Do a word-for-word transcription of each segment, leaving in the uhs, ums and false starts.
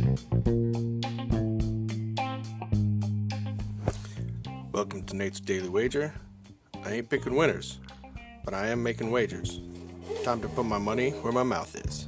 Welcome to Nate's Daily Wager. I ain't picking winners, but I am making wagers. Time to put my money where my mouth is.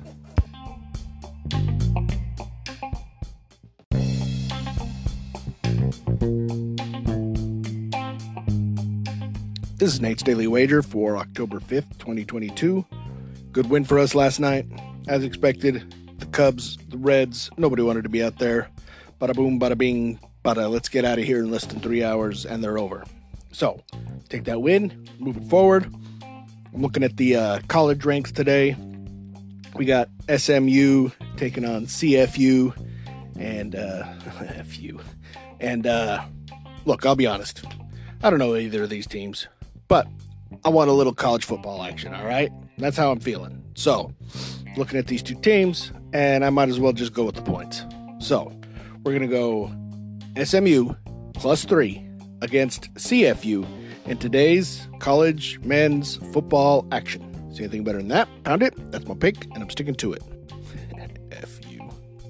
This is Nate's Daily Wager for October fifth, twenty twenty-two. Good win for us last night. As expected, the Cubs, the Reds, nobody wanted to be out there. Bada boom, bada bing, bada let's get out of here in less than three hours, and they're over. So, take that win, moving forward. I'm looking at the uh, college ranks today. We got S M U taking on C F U, and uh, F U. And uh, look, I'll be honest. I don't know either of these teams. But I want a little college football action, all right? That's how I'm feeling. So, looking at these two teams, and I might as well just go with the points. So, we're going to go S M U plus three against C F U in today's college men's football action. See anything better than that? Pound it. That's my pick, and I'm sticking to it. F U.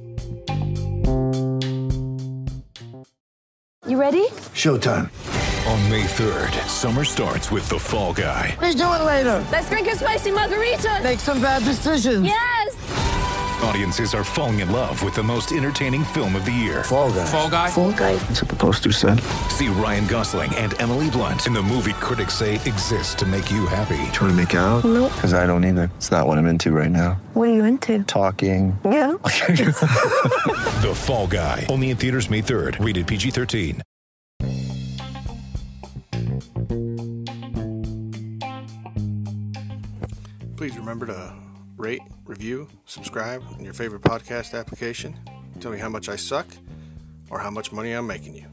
You ready? Showtime. On May third, summer starts with The Fall Guy. Let's do it later. Let's drink a spicy margarita. Make some bad decisions. Yes! Audiences are falling in love with the most entertaining film of the year. Fall Guy. Fall Guy? Fall guy. That's what the poster said. See Ryan Gosling and Emily Blunt in the movie critics say exists to make you happy. Trying to make it out? Nope. Because I don't either. It's not what I'm into right now. What are you into? Talking. Yeah. The Fall Guy. Only in theaters May third. Rated P G thirteen. Please remember to rate, review, subscribe in your favorite podcast application. Tell me how much I suck or how much money I'm making you.